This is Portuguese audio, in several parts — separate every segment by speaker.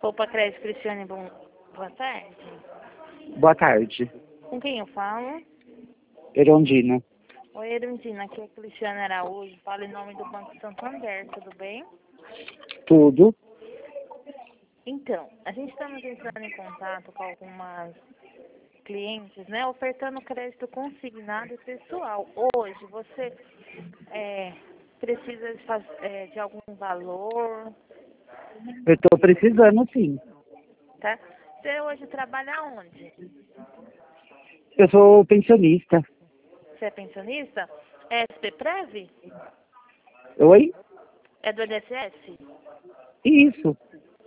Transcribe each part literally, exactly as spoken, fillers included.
Speaker 1: Opa, Crédito Cristiane, bom... boa tarde.
Speaker 2: Boa tarde.
Speaker 1: Com quem eu falo?
Speaker 2: Erondina.
Speaker 1: Oi, Erundina, aqui é Cristiane Araújo, falo em nome do Banco Santander, tudo bem?
Speaker 2: Tudo.
Speaker 1: Então, a gente estamos entrando em contato com algumas clientes, né, ofertando crédito consignado e pessoal. Hoje, você é, precisa de, faz, é, de algum valor,
Speaker 2: Eu estou precisando, sim.
Speaker 1: tá? Você hoje trabalha onde?
Speaker 2: Eu sou pensionista.
Speaker 1: Você é pensionista? É S P Prev?
Speaker 2: Oi?
Speaker 1: É do I N S S?
Speaker 2: Isso.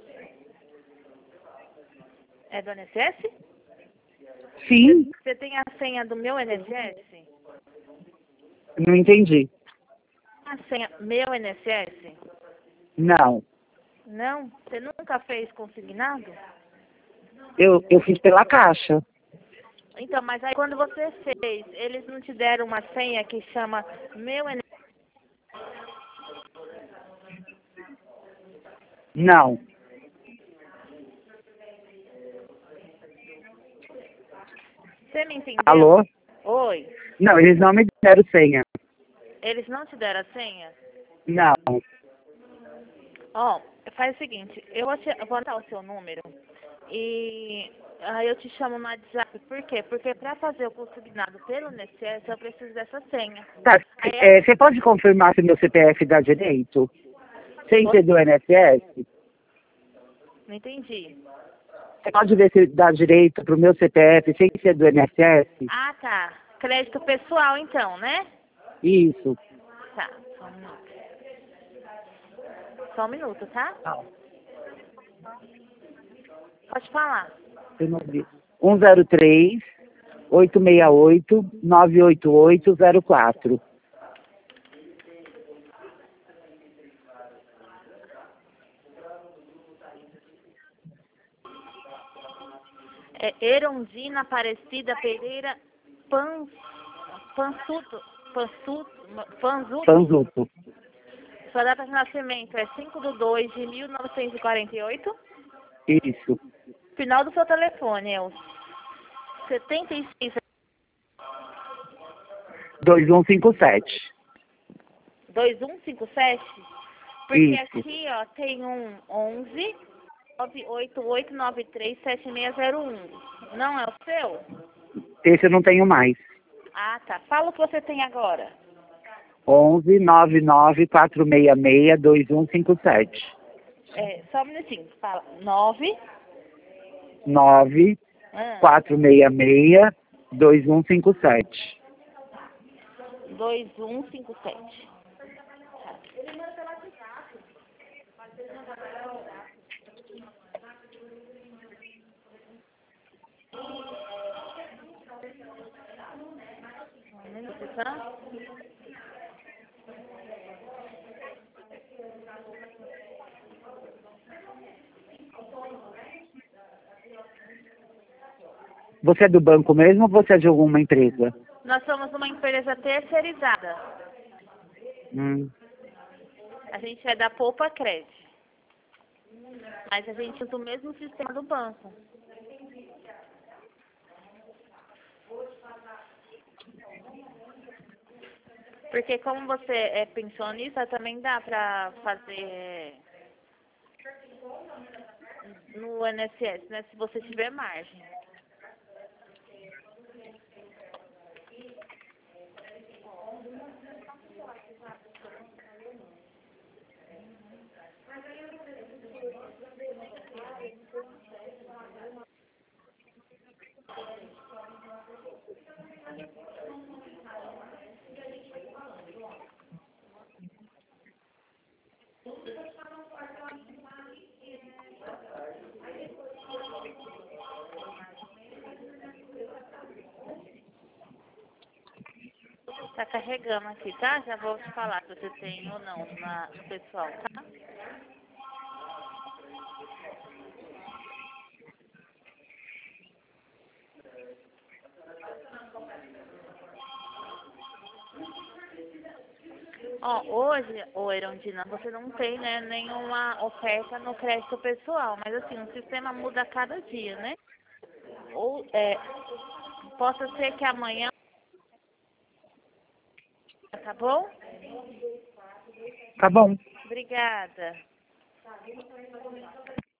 Speaker 1: É do I N S S?
Speaker 2: Sim.
Speaker 1: Você tem a senha do meu I N S S?
Speaker 2: Não entendi.
Speaker 1: A senha meu I N S S?
Speaker 2: Não.
Speaker 1: Não? Você nunca fez consignado?
Speaker 2: Eu, eu fiz pela Caixa.
Speaker 1: Então, mas aí quando você fez, eles não te deram uma senha que chama meu I N S S?
Speaker 2: Não.
Speaker 1: Você me entendeu?
Speaker 2: Alô?
Speaker 1: Oi.
Speaker 2: Não, eles não me deram senha.
Speaker 1: Eles não te deram a senha?
Speaker 2: Não.
Speaker 1: Ó, faz o seguinte, eu vou, te, eu vou anotar o seu número e aí eu te chamo no WhatsApp. Por quê? Porque para fazer o consignado pelo I N S S eu preciso dessa senha.
Speaker 2: Tá.
Speaker 1: Aí é,
Speaker 2: É, você pode confirmar se meu C P F dá direito? Sem ser do I N S S?
Speaker 1: não entendi.
Speaker 2: Você pode ver se dá direito pro meu C P F sem ser do I N S S?
Speaker 1: Ah, tá. Crédito pessoal então, né?
Speaker 2: Isso.
Speaker 1: Tá, só um minuto. Só um minuto, tá?
Speaker 2: Não.
Speaker 1: Pode falar.
Speaker 2: Eu não vi. um zero três, oito seis oito, nove oito oito zero quatro.
Speaker 1: É Erondina Aparecida Pereira Pan, Pansuto, Pansuto, Panzuto.
Speaker 2: Panzuto.
Speaker 1: Sua data de nascimento é cinco de dois de mil novecentos e quarenta e oito.
Speaker 2: Isso.
Speaker 1: Final do seu telefone é o setenta e seis
Speaker 2: dois um cinco sete.
Speaker 1: dois um cinco sete. Porque
Speaker 2: Isso.
Speaker 1: aqui, ó, tem um onze nove oito oito nove três sete seis zero um. Não é o seu?
Speaker 2: Esse eu não tenho mais.
Speaker 1: Ah, tá. Fala o que você tem agora.
Speaker 2: onze nove nove quatro seis seis dois um cinco sete.
Speaker 1: É, só um minutinho. Fala. nove.
Speaker 2: nove
Speaker 1: Ah,
Speaker 2: quatro seis seis dois um cinco sete.
Speaker 1: dois um cinco sete. Um minuto, tá?
Speaker 2: Você é do banco mesmo ou você é de alguma empresa?
Speaker 1: Nós somos uma empresa terceirizada.
Speaker 2: Hum.
Speaker 1: A gente é da Poupa Crédito. Mas a gente usa o mesmo sistema do banco. Porque como você é pensionista, também dá pra fazer no I N S S, né? Se você tiver margem. Tá carregando aqui, tá? Já vou te falar se você tem ou não na, no pessoal, tá? Ó, hoje, ô Erondina, você não tem, né, nenhuma oferta no crédito pessoal, mas assim, o sistema muda a cada dia, né? Ou, é, possa ser que amanhã, tá bom?
Speaker 2: Tá bom.
Speaker 1: Obrigada.